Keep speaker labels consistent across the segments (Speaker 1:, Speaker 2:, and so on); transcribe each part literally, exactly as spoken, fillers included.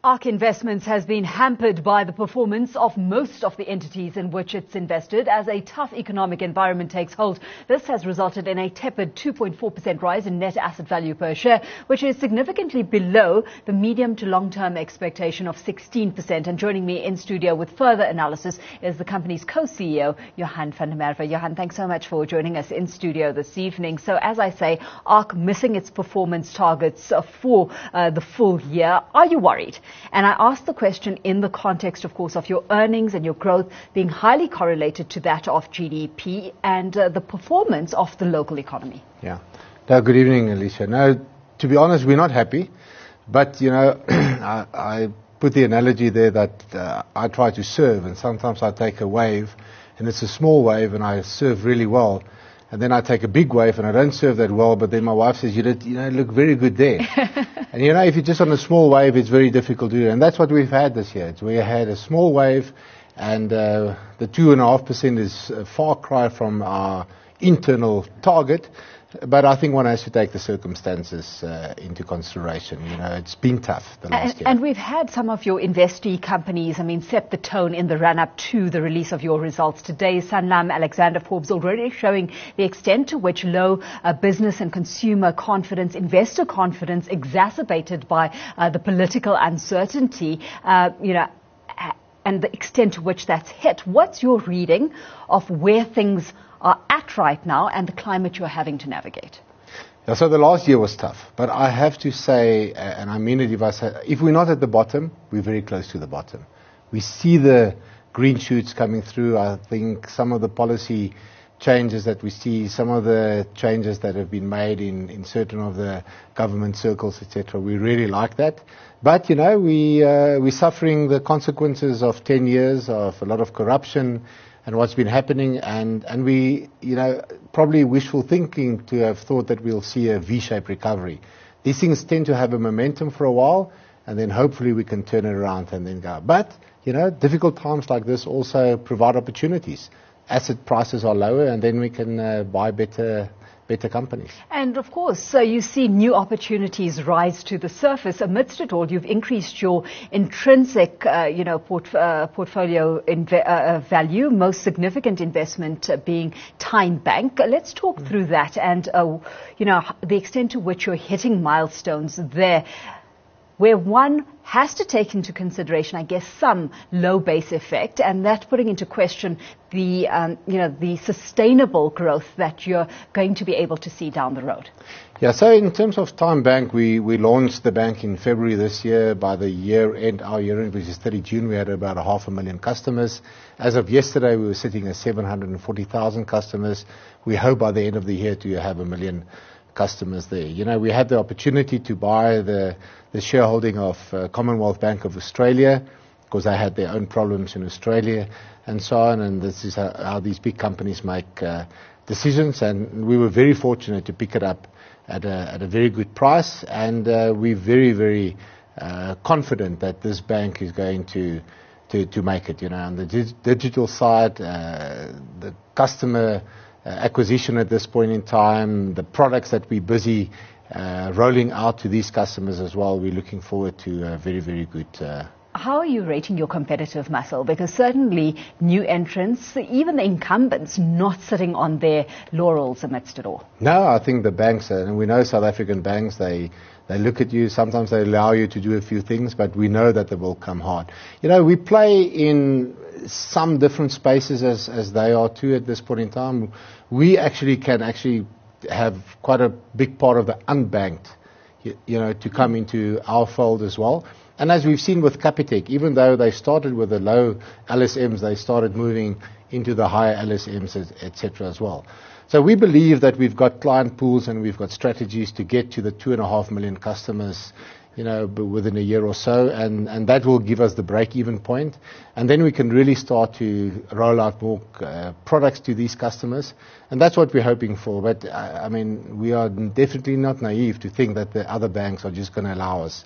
Speaker 1: ARK Investments has been hampered by the performance of most of the entities in which it's invested as a tough economic environment takes hold. This has resulted in a tepid two point four percent rise in net asset value per share, which is significantly below the medium to long-term expectation of sixteen percent. And joining me in studio with further analysis is the company's co-C E O, Johan van der Merwe. Johan, thanks so much for joining us in studio this evening. So as I say, ARK missing its performance targets for uh, the full year. Are you worried? And I asked the question in the context, of course, of your earnings and your growth being highly correlated to that of G D P and uh, the performance of the local economy.
Speaker 2: Yeah. No, good evening, Alicia. No, to be honest, we're not happy. But, you know, I, I put the analogy there that uh, I try to serve, and sometimes I take a wave, and it's a small wave, and I serve really well. And then I take a big wave and I don't serve that well, but then my wife says, you did, you know, look very good there. And you know, if you're just on a small wave, it's very difficult to do. And that's what we've had this year. We had a small wave, and uh, the two and a half percent is a far cry from our internal target. But I think one has to take the circumstances uh, into consideration. You know, it's been tough the last
Speaker 1: and,
Speaker 2: year.
Speaker 1: And we've had some of your investee companies, I mean, set the tone in the run-up to the release of your results today. Sanlam, Alexander Forbes already showing the extent to which low uh, business and consumer confidence, investor confidence, exacerbated by uh, the political uncertainty, uh, you know, and the extent to which that's hit. What's your reading of where things are at right now and the climate you're having to navigate?
Speaker 2: Yeah, so the last year was tough, but I have to say, and I mean it if I say, if we're not at the bottom, we're very close to the bottom. We see the green shoots coming through. I think some of the policy changes that we see, some of the changes that have been made in, in certain of the government circles, et cetera, we really like that. But, you know, we, uh, we're suffering the consequences of ten years of a lot of corruption and what's been happening, and, and we, you know, probably wishful thinking to have thought that we'll see a V-shaped recovery. These things tend to have a momentum for a while, and then hopefully we can turn it around and then go. But, you know, difficult times like this also provide opportunities. Asset prices are lower, and then we can uh, buy better better companies.
Speaker 1: And of course, so you see new opportunities rise to the surface. Amidst it all, you've increased your intrinsic, uh, you know, port, uh, portfolio inve- uh, value, most significant investment uh, being TymeBank. Let's talk mm. through that and, uh, you know, the extent to which you're hitting milestones there, where one has to take into consideration, I guess, some low base effect, and that putting into question the, um, you know, the sustainable growth that you're going to be able to see down the road.
Speaker 2: Yeah, so in terms of TymeBank, we, we launched the bank in February this year. By the year end, our year end, which is thirty June, we had about a half a million customers. As of yesterday, we were sitting at seven hundred forty thousand customers. We hope by the end of the year to have a million customers there. You know, we had the opportunity to buy the, the shareholding of uh, Commonwealth Bank of Australia because they had their own problems in Australia and so on, and this is how, how these big companies make uh, decisions, and we were very fortunate to pick it up at a, at a very good price, and uh, we're very, very uh, confident that this bank is going to to, to make it. You know, on the dig- digital side, uh, the customer Uh, acquisition at this point in time, the products that we're busy uh, rolling out to these customers as well, we're looking forward to a very, very good. Uh,
Speaker 1: How are you rating your competitive muscle? Because certainly new entrants, even the incumbents, not sitting on their laurels amidst it all.
Speaker 2: No, I think the banks, uh, and we know South African banks, they they look at you, sometimes they allow you to do a few things, but we know that they will come hard. You know, we play in some different spaces as, as they are too at this point in time. We actually can actually have quite a big part of the unbanked, you, you know, to come into our fold as well. And as we've seen with Capitec, even though they started with the low L S Ms, they started moving into the higher L S Ms, et cetera as well. So we believe that we've got client pools and we've got strategies to get to the two and a half million customers, you know, within a year or so, and, and that will give us the break-even point. And then we can really start to roll out more uh, products to these customers, and that's what we're hoping for. But, uh, I mean, we are definitely not naive to think that the other banks are just going to allow us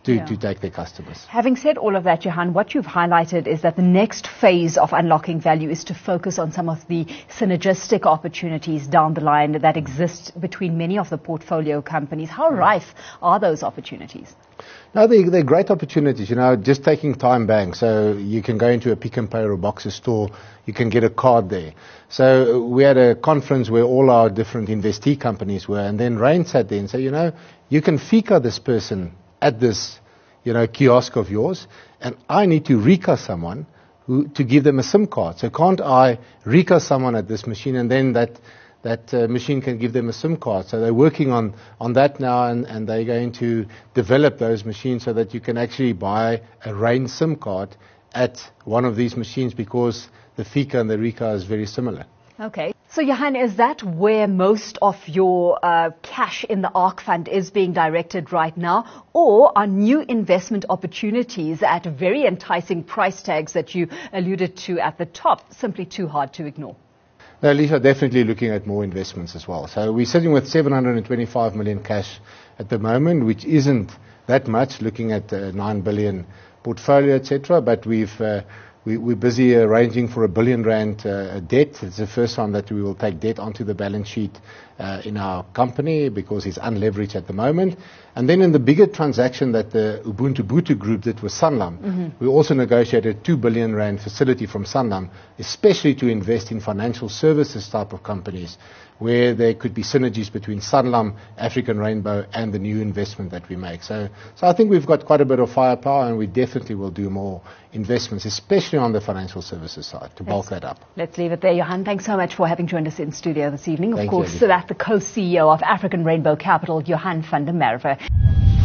Speaker 2: to,
Speaker 1: yeah.
Speaker 2: to take their customers.
Speaker 1: Having said all of that, Johan, what you've highlighted is that the next phase of unlocking value is to focus on some of the synergistic opportunities down the line that exist between many of the portfolio companies. How rife are those opportunities?
Speaker 2: No, they're, they're great opportunities. You know, just taking Time Bank, so you can go into a Pick n Pay or a Boxer store, you can get a card there. So we had a conference where all our different investee companies were, and then Rain sat there and said, you know, you can FICA this person at this, you know, kiosk of yours, and I need to RICA someone who, to give them a SIM card. So can't I RICA someone at this machine, and then that that uh, machine can give them a SIM card. So they're working on, on that now, and, and they're going to develop those machines so that you can actually buy a Rain SIM card at one of these machines, because the FICA and the RICA is very similar.
Speaker 1: Okay. So, Johan, is that where most of your uh, cash in the ARK fund is being directed right now? Or are new investment opportunities at very enticing price tags that you alluded to at the top simply too hard to ignore?
Speaker 2: No, Lisa, definitely looking at more investments as well. So we're sitting with seven hundred twenty-five million cash at the moment, which isn't that much, looking at uh, nine billion portfolio, et cetera. But we've uh, we, we're busy arranging for a billion rand uh, debt. It's the first time that we will take debt onto the balance sheet uh, in our company, because it's unleveraged at the moment. And then in the bigger transaction that the Ubuntu Bootu Group did with Sanlam, mm-hmm. we also negotiated a two billion rand facility from Sanlam, especially to invest in financial services type of companies, where there could be synergies between Sanlam, African Rainbow, and the new investment that we make. So, so I think we've got quite a bit of firepower, and we definitely will do more investments, especially on the financial services side, to bulk that up.
Speaker 1: Let's leave it there, Johan. Thanks so much for having joined us in studio this evening. Of
Speaker 2: Thank
Speaker 1: course,
Speaker 2: you,
Speaker 1: so that the co-C E O of African Rainbow Capital, Johan van der Merwe.